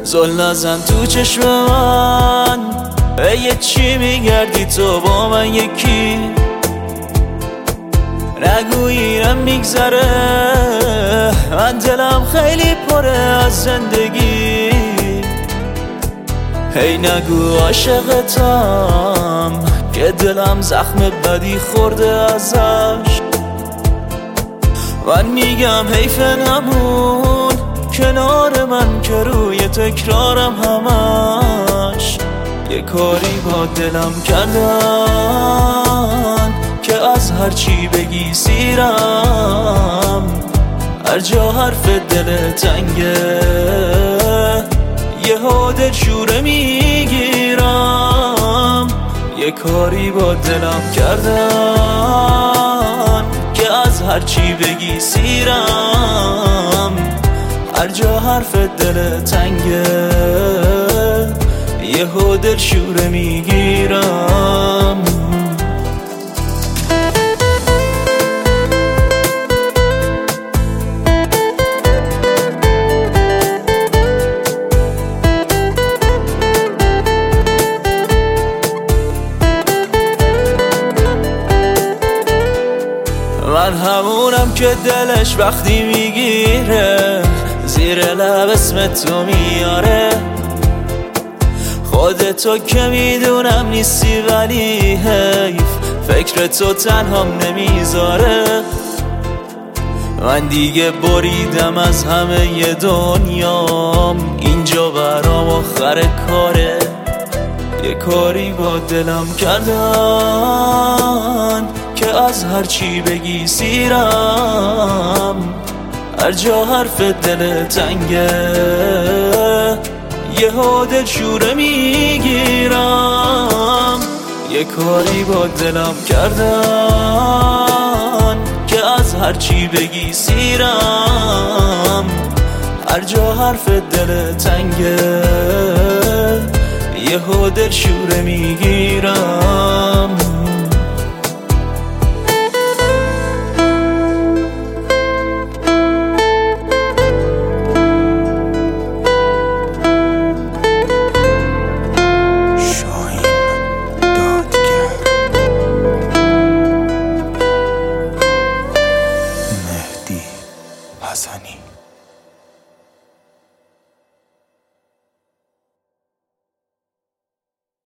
زل نزن تو چشم من، ای چی میگردی تو با من یکی؟ نگو اینم میگذره، من دلم خیلی پره از زندگی. هی نگو عاشقتم که دلم زخم بدی خورده ازش. من میگم حیف نمون کنار من که روی تکرارم همش. یه کاری با دلم کردن که از هر چی بگی سیرم، هر جا حرف دل تنگه یهو دلشوره میگیرم. یه کاری با دلم کردن که از هر چی بگی سیرم، هر جا حرف دل تنگه یهو دلشوره میگیرم. من همونم که دلش وقتی میگیره زیر لب اسم تو میاره. خودتو که میدونم نیستی ولی حیف فکر تو تنهام نمیذاره. من دیگه بریدم از همه دنیام، اینجا برام آخر کاره. یه کاری با دلم کردن که از هر چی بگی سیرم، هر جا حرف دل تنگه یهو دلشوره میگیرم. یه کاری با دلم کردن که از هر چی بگی سیرم، هر جا حرف دل تنگه یهو دلشوره میگیرم.